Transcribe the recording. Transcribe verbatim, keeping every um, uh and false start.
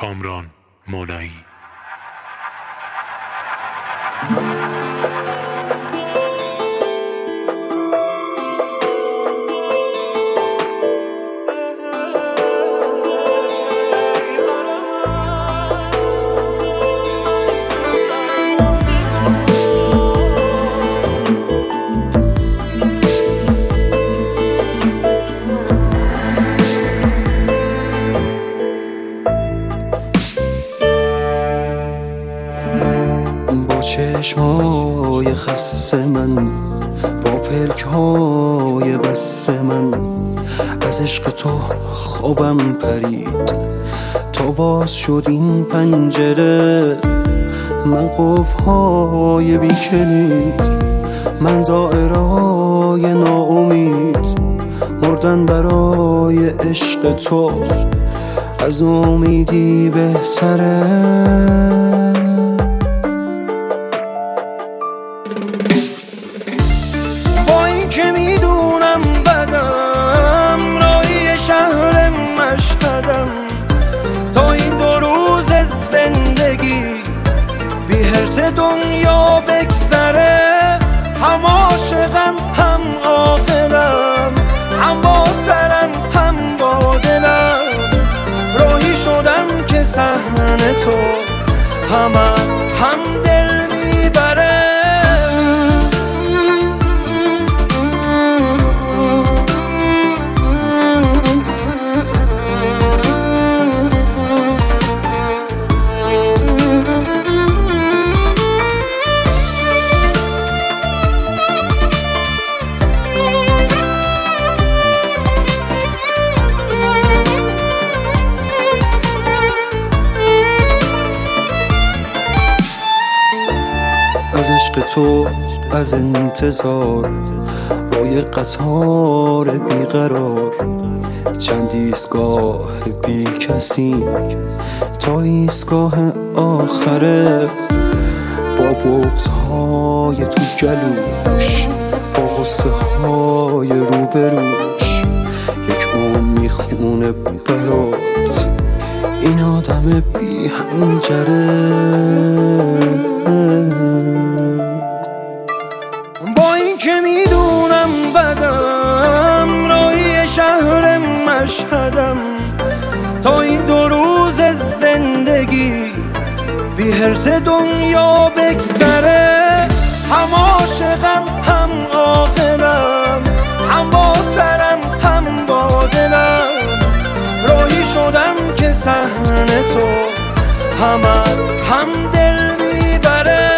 کامران مولایی. چشمای خسته من با پلک‌های بسته من، از عشق تو خوابم پرید تا باز شد این پنجره. من قفل‌های بی کلید، من زائرای ناامید، مردن برای عشق تو از ناامیدی بهتره. که میدونم بدم راهی شهر مشهدم، تا این دو روز زندگی بی حرص دنیا بگذره. هم عاشقم هم عاقلم، هم با سرم هم با دلم، راهی شدم که صحنه تو هم هم دل میبره. از عشق تو، از انتظار با یه قطار بیقرار، چند ایستگاه بی کسی تا ایستگاه آخره. با بغض‌های تو گلوش، با غصه های روبروش، یک عمر میخونه برات این آدم بی حنجره. با این که میدونم بدم راهی شهر مشهدم، تا این دو روز زندگی بی حرص دنیا بگذره. هم عاشقم هم عاقلم، هم با سرم هم با دلم، راهی شدم که صحنه تو هم هم دل میبره.